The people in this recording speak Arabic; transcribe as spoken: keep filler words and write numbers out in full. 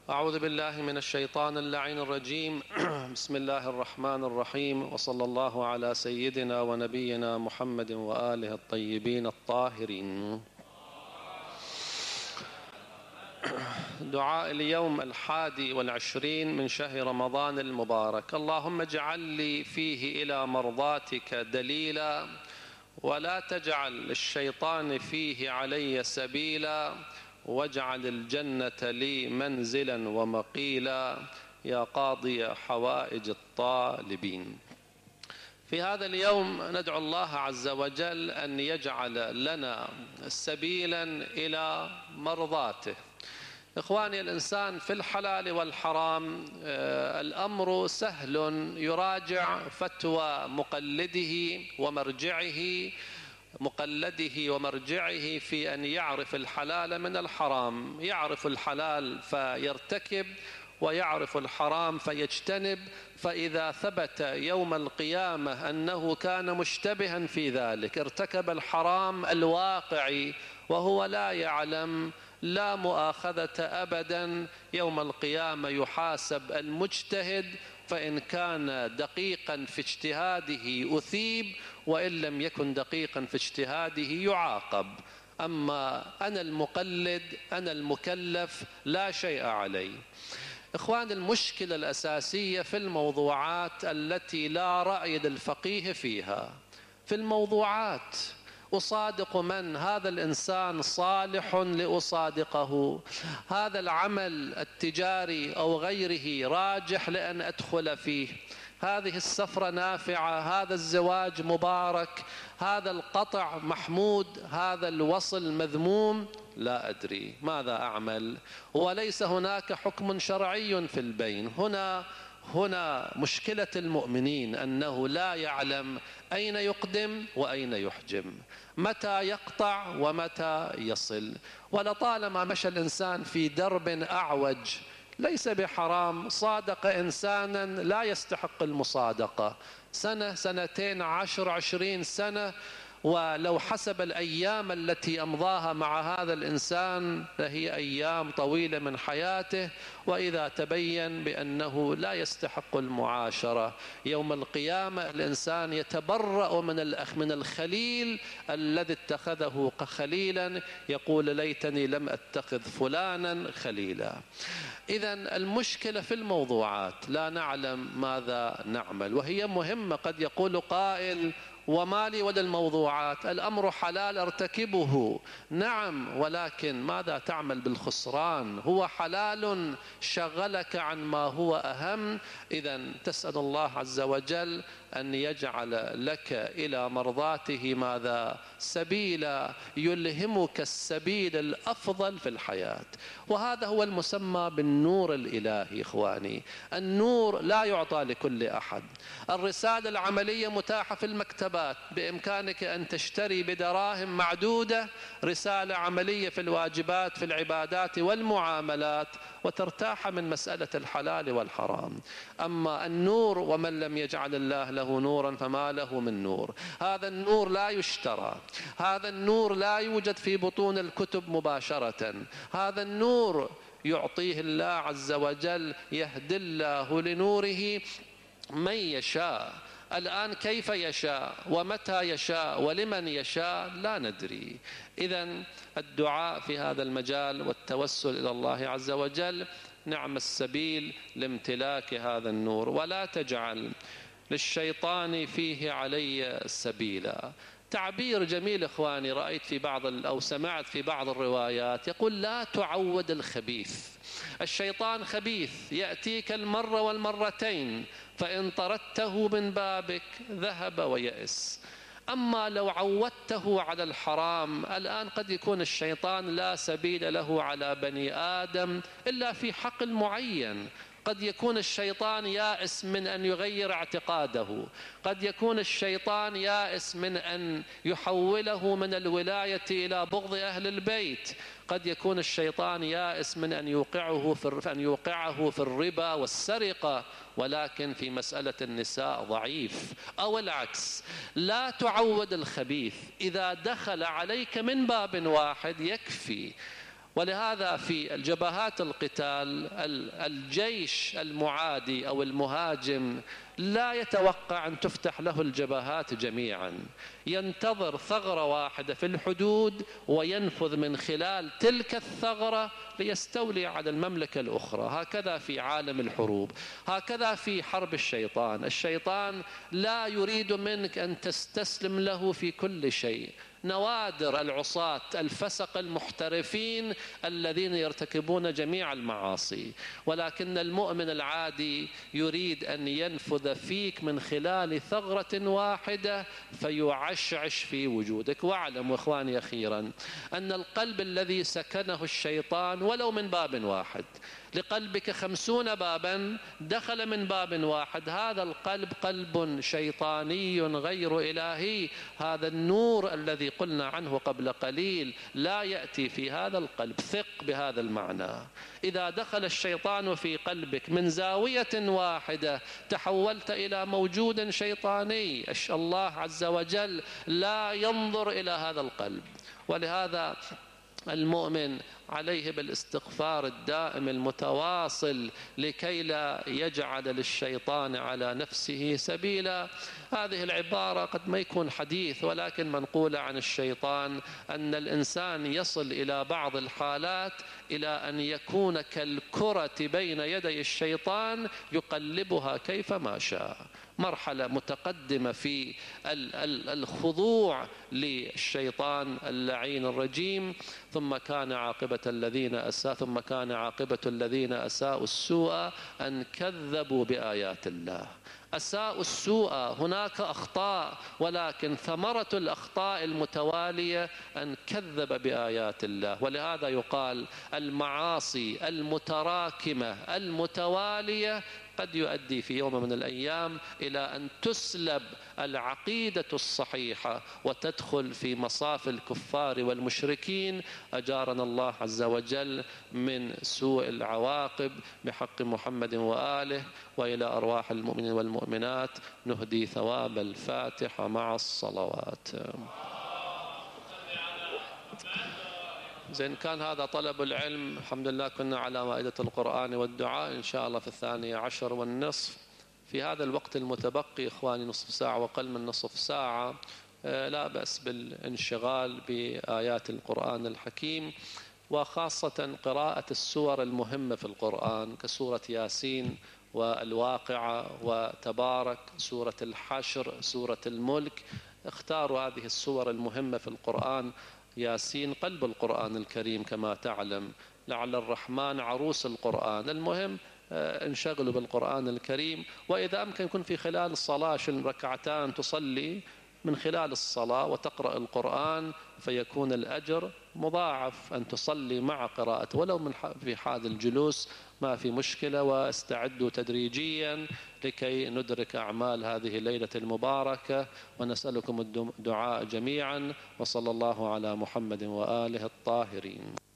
أعوذ بالله من الشيطان اللعين الرجيم. بسم الله الرحمن الرحيم، وصلى الله على سيدنا ونبينا محمد وآله الطيبين الطاهرين. دعاء اليوم الحادي والعشرين من شهر رمضان المبارك. اللهم اجعل لي فيه إلى مرضاتك دليلا، ولا تجعل للشيطان فيه علي سبيلا، واجعل الجنة لي منزلا ومقيلا، يا قاضي حوائج الطالبين. في هذا اليوم ندعو الله عز وجل أن يجعل لنا سبيلا إلى مرضاته. إخواني، الإنسان في الحلال والحرام الأمر سهل، يراجع فتوى مقلده ومرجعه مقلده ومرجعه في أن يعرف الحلال من الحرام. يعرف الحلال فيرتكب، ويعرف الحرام فيجتنب، فإذا ثبت يوم القيامة أنه كان مشتبها في ذلك، ارتكب الحرام الواقعي وهو لا يعلم، لا مؤاخذة أبدا. يوم القيامة يحاسب المجتهد، فإن كان دقيقا في اجتهاده أثيب، وإن لم يكن دقيقا في اجتهاده يعاقب. أما أنا المقلد، أنا المكلف، لا شيء علي. إخوان، المشكلة الأساسية في الموضوعات التي لا رأي للفقيه فيها. في الموضوعات أصادق من؟ هذا الإنسان صالح لأصادقه، هذا العمل التجاري أو غيره راجح لأن أدخل فيه، هذه السفرة نافعة، هذا الزواج مبارك، هذا القطع محمود، هذا الوصل مذموم. لا أدري ماذا أعمل، وليس هناك حكم شرعي في البين. هنا هنا مشكلة المؤمنين، أنه لا يعلم أين يقدم وأين يحجم، متى يقطع ومتى يصل. ولطالما مشى الإنسان في درب أعوج ليس بحرام، صادق إنسانا لا يستحق المصادقة، سنة سنتين عشر عشرين سنة، ولو حسب الأيام التي أمضاها مع هذا الإنسان فهي أيام طويلة من حياته، وإذا تبين بأنه لا يستحق المعاشرة، يوم القيامة الإنسان يتبرأ من الأخ من الخليل الذي اتخذه خليلا، يقول ليتني لم أتخذ فلانا خليلا. إذن المشكلة في الموضوعات، لا نعلم ماذا نعمل، وهي مهمة. قد يقول قائل: وما لي وللموضوعات، الأمر حلال ارتكبه. نعم، ولكن ماذا تعمل بالخسران؟ هو حلال شغلك عن ما هو أهم. إذن تسأل الله عز وجل أن يجعل لك إلى مرضاته ماذا؟ سبيلا، يلهمك السبيل الأفضل في الحياة. وهذا هو المسمى بالنور الإلهي. إخواني، النور لا يعطى لكل أحد. الرسالة العملية متاحة في المكتبات، بإمكانك أن تشتري بدراهم معدودة رسالة عملية في الواجبات، في العبادات والمعاملات، وترتاح من مسألة الحلال والحرام. أما النور، ومن لم يجعل الله له نورا فما له من نور. هذا النور لا يشترى، هذا النور لا يوجد في بطون الكتب مباشرة، هذا النور يعطيه الله عز وجل، يهدي الله لنوره من يشاء. الآن كيف يشاء ومتى يشاء ولمن يشاء لا ندري. إذن الدعاء في هذا المجال والتوسل إلى الله عز وجل نعم السبيل لامتلاك هذا النور. ولا تجعل للشيطان فيه علي سبيلا. تعبير جميل إخواني، رأيت في بعض أو سمعت في بعض الروايات يقول: لا تعود الخبيث. الشيطان خبيث، يأتيك المرة والمرتين، فإن طردته من بابك ذهب ويأس. أما لو عودته على الحرام، الآن قد يكون الشيطان لا سبيل له على بني آدم إلا في حقل معين. قد يكون الشيطان يائس من أن يغير اعتقاده، قد يكون الشيطان يائس من أن يحوله من الولاية إلى بغض أهل البيت، قد يكون الشيطان يائس من أن يوقعه في أن يوقعه في الربا والسرقة، ولكن في مسألة النساء ضعيف. أو العكس، لا تعود الخبيث، إذا دخل عليك من باب واحد يكفي. ولهذا في الجبهات القتال الجيش المعادي أو المهاجم لا يتوقع أن تفتح له الجبهات جميعا، ينتظر ثغرة واحدة في الحدود وينفذ من خلال تلك الثغرة ليستولي على المملكة الأخرى. هكذا في عالم الحروب، هكذا في حرب الشيطان. الشيطان لا يريد منك أن تستسلم له في كل شيء. نوادر العصاة الفسق المحترفين الذين يرتكبون جميع المعاصي، ولكن المؤمن العادي يريد أن ينفذ فيك من خلال ثغرة واحدة فيعشعش في وجودك. واعلموا إخواني أخيرا أن القلب الذي سكنه الشيطان ولو من باب واحد، لقلبك خمسون بابا دخل من باب واحد، هذا القلب قلب شيطاني غير إلهي. هذا النور الذي قلنا عنه قبل قليل لا يأتي في هذا القلب. ثق بهذا المعنى. إذا دخل الشيطان في قلبك من زاوية واحدة تحولت إلى موجود شيطاني. الله عز وجل لا ينظر إلى هذا القلب. ولهذا المؤمن عليه بالاستغفار الدائم المتواصل لكي لا يجعل للشيطان على نفسه سبيلا. هذه العبارة قد ما يكون حديث، ولكن منقولة عن الشيطان أن الإنسان يصل إلى بعض الحالات إلى أن يكون كالكرة بين يدي الشيطان يقلبها كيفما شاء. مرحلة متقدمة في الخضوع للشيطان اللعين الرجيم. ثم كان عاقبة الذين أساءوا ثم كان عاقبة الذين أساءوا السوء أن كذبوا بآيات الله. أساءوا السوء، هناك أخطاء، ولكن ثمرة الأخطاء المتوالية أن كذب بآيات الله. ولهذا يقال المعاصي المتراكمة المتوالية قد يؤدي في يوم من الأيام إلى أن تسلب العقيدة الصحيحة وتدخل في مصاف الكفار والمشركين. أجارنا الله عز وجل من سوء العواقب بحق محمد وآله. وإلى أرواح المؤمنين والمؤمنات نهدي ثواب الفاتحة مع الصلوات. زين، كان هذا طلب العلم. الحمد لله كنا على مائدة القرآن والدعاء. إن شاء الله في الثانية عشر والنصف في هذا الوقت المتبقي إخواني، نصف ساعة وقل من نصف ساعة، لا بأس بالانشغال بآيات القرآن الحكيم، وخاصة قراءة السور المهمة في القرآن كسورة ياسين والواقعة وتبارك، سورة الحشر، سورة الملك. اختاروا هذه السور المهمة في القرآن. ياسين قلب القرآن الكريم كما تعلم، لعل الرحمن عروس القرآن. المهم انشغلوا بالقرآن الكريم. وإذا أمكن يكون في خلال الصلاة ركعتان تصلي من خلال الصلاة وتقرأ القرآن فيكون الأجر مضاعف. أن تصلي مع قراءة ولو من في حال الجلوس ما في مشكلة. واستعدوا تدريجيا لكي ندرك أعمال هذه الليلة المباركة. ونسألكم الدعاء جميعا. وصلى الله على محمد وآله الطاهرين.